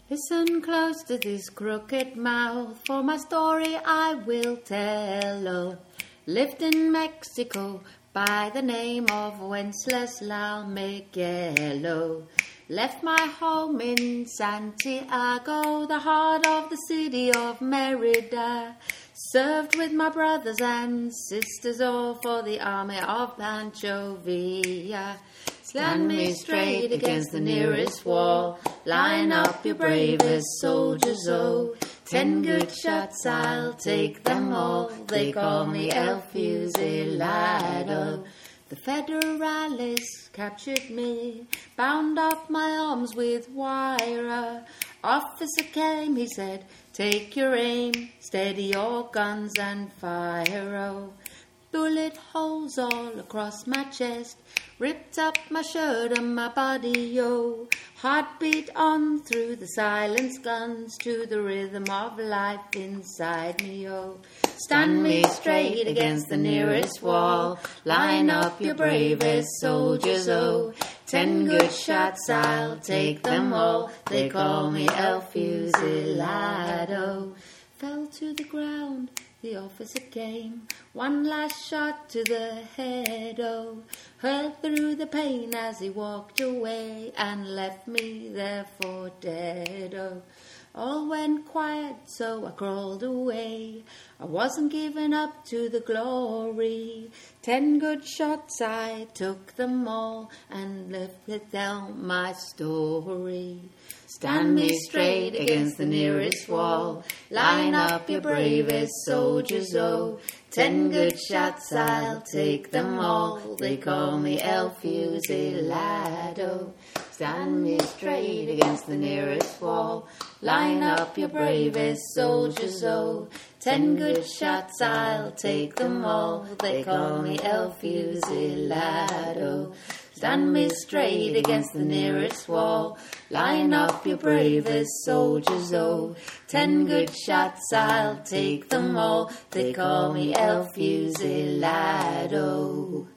Listen close to this crooked mouth, for my story I will tell. Oh, lived in Mexico by the name of Wenceslao Miguel. Left my home in Santiago, the heart of the city of Merida. Served with my brothers and sisters, all for the army of Pancho Villa. Stand me straight against the nearest wall. Line up your bravest soldiers, oh. 10 good shots, I'll take them all. They call me El Fusilado. The Federales captured me, bound up my arms with wire. Officer came, he said, take your aim, steady your guns and fire. Oh, bullet holes all across my chest, ripped up my shirt and my body, yo. Heartbeat on through the silenced guns to the rhythm of life inside me, yo. Stand me straight against the nearest wall. Line up your bravest soldiers, oh. 10 good shots, I'll take them all. They call me El Fusilado. Fell to the ground, the officer came. One last shot to the head, oh. Heard through the pain as he walked away and left me there for dead, oh. All went quiet, so I crawled away. I wasn't giving up to the glory. 10 good shots, I took them all and lived to tell my story. Stand me straight against the nearest wall. Line up your bravest soldiers, oh. 10 good shots, I'll take them all. They call me El Fusilado. Stand me straight against the nearest wall. Line up your bravest soldiers, oh. 10 good shots, I'll take them all. They call me El Fusilado. Stand me straight against the nearest wall. Line up your bravest soldiers, oh. 10 good shots, I'll take them all. They call me El Fusilado.